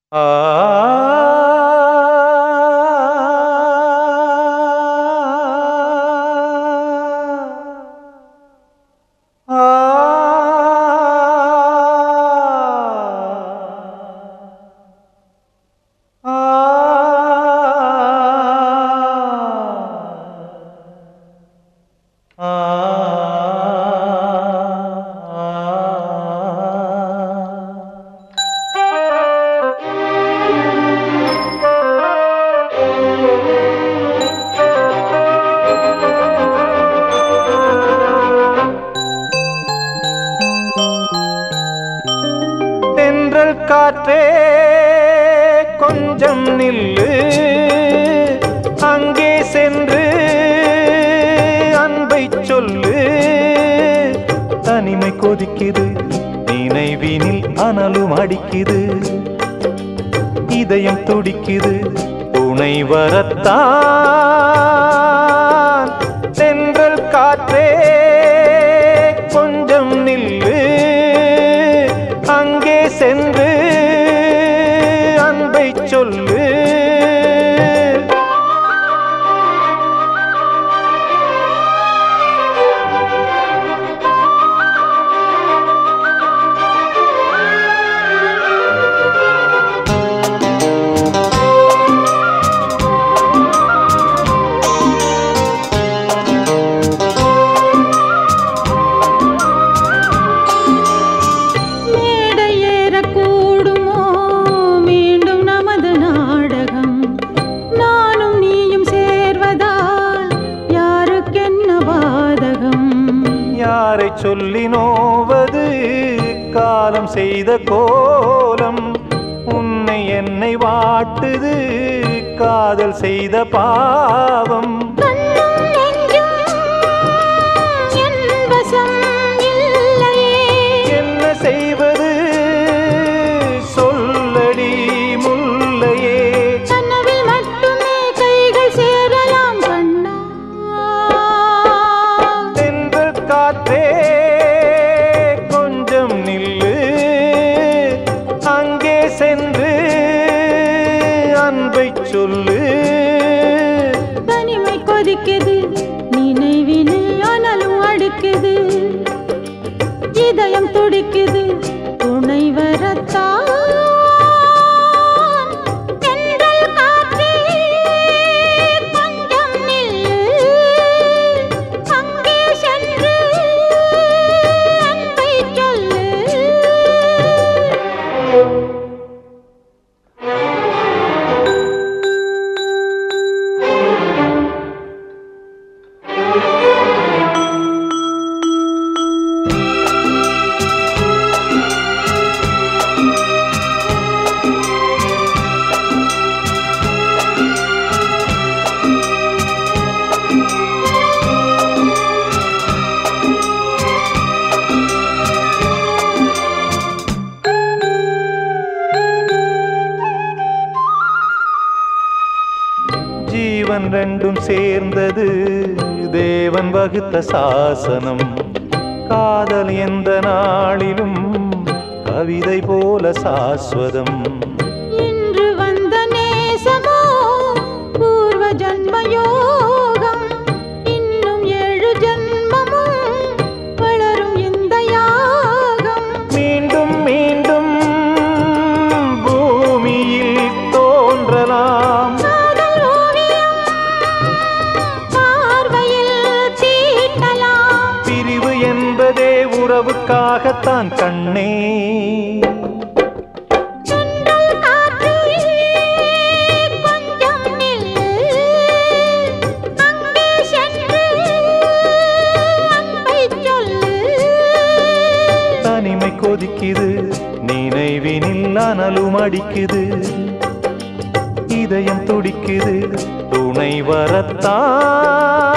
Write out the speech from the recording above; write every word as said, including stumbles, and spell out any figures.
காற்றே கொஞ்சம் நில்லு, அங்கே சென்று அன்பை சொல்லு. தனிமை கொதிக்குது, நினைவினில் அனலும் அடிக்குது, இதயம் துடிக்குது துணை வரத்தான். தென்றல் காற்றே கொஞ்சம் நில்லு, அங்கே சென்று அன்பை சொல்லு. யாரை சொல்லி நோவது காலம் செய்த கோலம், உன்னை என்னை வாட்டுது காதல் செய்த பாவம். என்ன செய்வது சொல்லடி முல்லையே, கனவில் மட்டுமே கைகள் சேரலாம் கண்ணா. காற்றே கொஞ்சம் நில்லு, அங்கே சென்று அன்பை சொல்லு. தனிமை கொதிக்குது, நினைவினில் அனலும் அடிக்குது, இதயம் துடிக்குது துணை வரத்தான். ஜீவன் ரெண்டும் சேர்ந்தது தேவன் வகுத்த சாசனம். காதல் எந்த நாளிலும் கவிதை போல சாஸ்வதம். இன்று வந்த நேசமோ பூர்வ ஜன்ம யோகம், இன்னும் ஏழு ஜன்மமும் வளரும் இந்த யாகம். மீண்டும் மீண்டும் பூமியில் தோன்றலாம் உறவுக்காகத்தான் கண்ணே. தனிமை கொதிக்குது, நினைவினில் அனலும் அடிக்குது, இதயம் துடிக்குது துணை வரத்தான்.